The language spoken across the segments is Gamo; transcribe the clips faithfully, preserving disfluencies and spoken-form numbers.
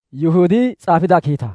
Yihudii xaafida kiitaa.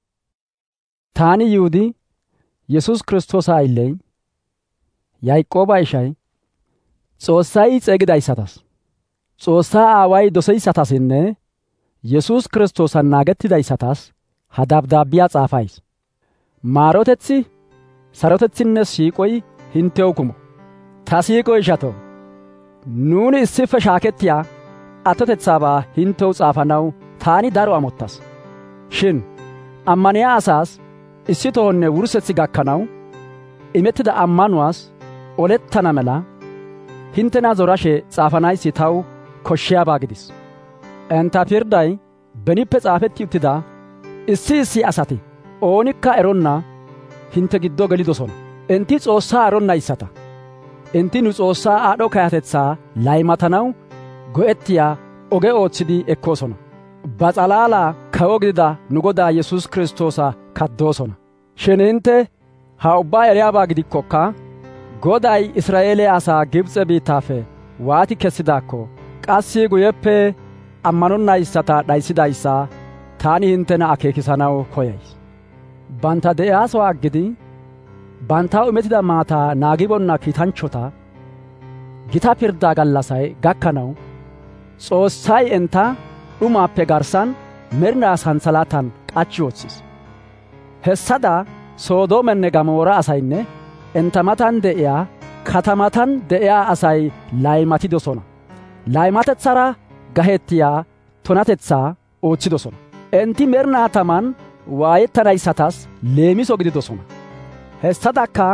Taani Yihudii Yesuus Kiristoosa aylley Yaaqooba ishay Xoossay xeygidayssatas Xoossaa Aaway doseyssatasinne Yesuus Kiristoosan naagettidayssatas ha dabdaabbiyaa xaafays. Maaroteththi, sarotethinne siiqoy hinttew kumo. Ta siiqo ishatoo, nuuni issippe shaakettiyaa atotetsaabaa hinttew xaafanaw taani daro amottas. Shin ammaniyaa asaas issi tohonne wurssetsi gakkanaw imettida ammanuwaas olettana mela hinttena zorashe xaafanayssi taw koshshiyaabaa gidis. Entta pirdday benippe xaafetti uttida issi issi asati oonikka eronna hintte giddo gelidosona. Enti Xoossaa eronnayssata. Enti nu Xoossaa aadho kayatetsaa laymatanaw go'ettiyaa oge ootsidi ekkoosona. Ba s'alaalaa kawo gidida nu Godaa Yesuus Kiristoosa kaddoosona. Shin hintte ha ubbaa eriyaabaa gidikkokka Goday Israa'eele asaa Gibs'e biittaafe waati kessidaakko qassi guyeppe ammanonnayssata dhayssidayssa taani hinttena akeekisanaw koyays. Bantta de'iyaasowa aggidi banttaw imettida maataa naagibonna kiitanchchota gita pirddaa gallassay gakkanaw Xoossay entta dhumaappe garssan merinaa santsalaatan k'achchi wotsis. Hessada Sodoomenne Gamoora asaynne entta matan de'iyaa katamatan de'iyaa asay laymatidosona. Laymatetsara gahettiyaa tunatetsaa ooththidosona. Enti merinaa taman waayettanaysatas leemiso gididosona. Hessadakka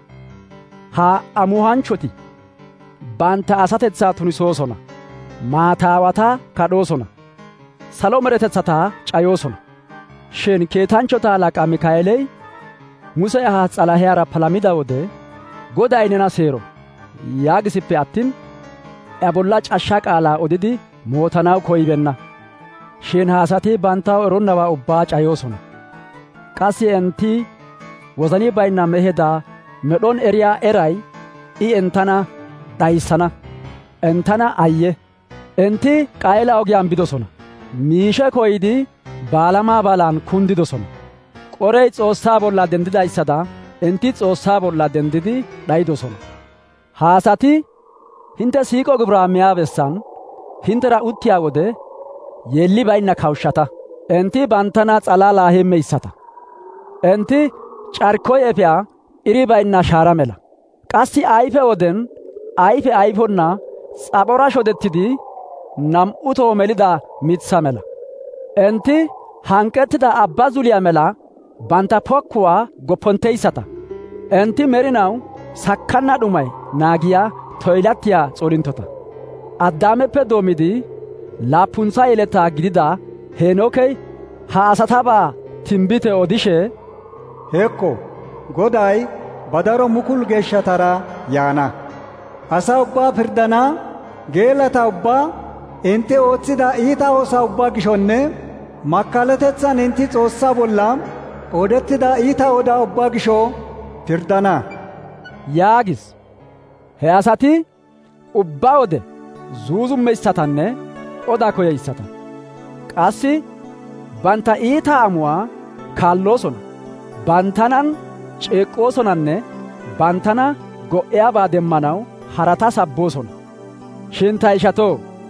ha amuhanchchoti bantta asatetsaa tunisoosona. Maataawata kadhoosona. Salo medhetetsataa cayoosona. Shin kiitanchchota halaqaa Mikaa'eeley Muse ahaa S'alahiyaara palamida wode Goday nena seero yaagisippe attin iya bolla cashsha qaalaa odidi mootanaw koyibeenna. Shin ha asati banttaw eronnabaa ubbaa cayoosona. Qassi enti wozani baynna meheda medhon eriyaa eray I enttana dhayssana. Enttana ayye! Enti Qaayela ogiyaan bidosona. Miishe koyidi Baalamaa balaan kundidosona. Qorey Xoossaa bolla dendidayssada enti Xoossaa bolla dendidi dhayidosona. Ha asati hintte siiqo gibiraa miyaa bessan hinttera uttiyaa wode yeelli baynna kawushshata. Enti banttana s'alaalaa heemmeyssata. Enti carkkoy efiyaa iri baynna shaara mela. Qassi ayfe woden ayfe ayfonna xaphora shodettidi nam"u toho melida mitsa mela. Enti hank'k'ettida abbaa zuliyaa mela bantta pokkuwaa goppontteyssata. Enti merinaw sakkanna dhumay naagiyaa toylattiyaa s'oolinttota. Addaameppe doommidi laappuntsa yeletaa gidida Heenookey ha asatabaa tinbbite odishe, «Hekko, Goday ba daro mukulu geeshshatara yaana. Asaa ubbaa pirddanaa geelata ubbaa intte ootsida iita oosaa ubbaa gishonne makkalatetsan intti Xoossaa bolla odettida iita odaa ubbaa gisho pirddana» yaagis. He asati ubbaa wode zuuzummeyssatanne odaa koyeyssata. Qassi bantta iita amuwaa kaalloosona. Banttanan ceeqqoosonanne banttana go'eyaabaa demmanaw harata sabboosona. Shin ta ishatoo,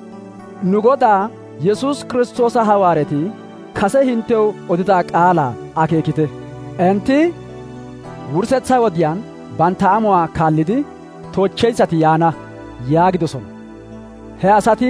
nu Godaa Yesuus Kiristoosa hawaareti kase hinttew odida qaalaa akeekite. Enti wurssetsa wodiyaan bantta amuwaa kaallidi toochcheyssati yaana yaagidosona. He asati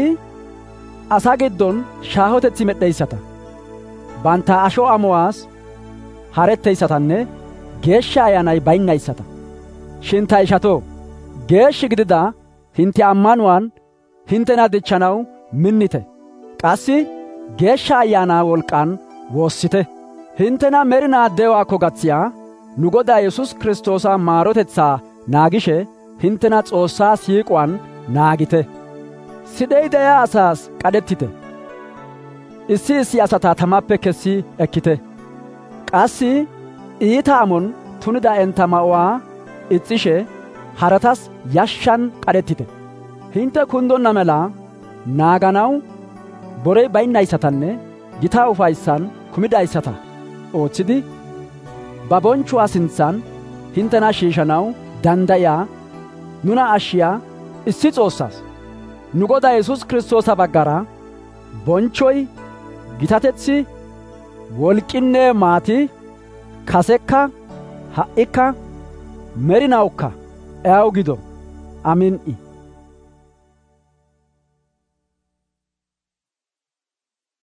asaa giddon shaahotetsi med'd'eyssata. Bantta asho amuwaas haretteyssatanne geeshsha ayaanay baynnayssata. Shin ta ishatoo, geeshshi gidida hintte ammanuwaan hinttena dichchanaw minnite. Qassi geeshsha ayaanaa wolk'k'aan woossite. Hinttena merinaa de'uwaakko gatsiyaa nu Godaa Yesuus Kiristoosa maarotetsaa naagishe hinttena Xoossaa siiquwaan naagite. Sidhey de'iyaa asaas k'adhettite. Issi issi asata tamappe kessi ekkite. Qassi iita amon tunida entta ma'uwaa ixxishe haratas yashshan k'adhettite. Hintte kundonna mela naaganaw borey baynnayssatanne gita ufayssan kumidayssata ooththidi ba bonchchuwaa sintsan hintena shiishanaw dandayiyaa nuna ashshiyaa issi Xoossaas nu Godaa Yesuus Kiristoosa baggara bonchchoy, gitatetsi, wolqinne maati kasekka ha'ikka merinawukka ayaw gido. Amin.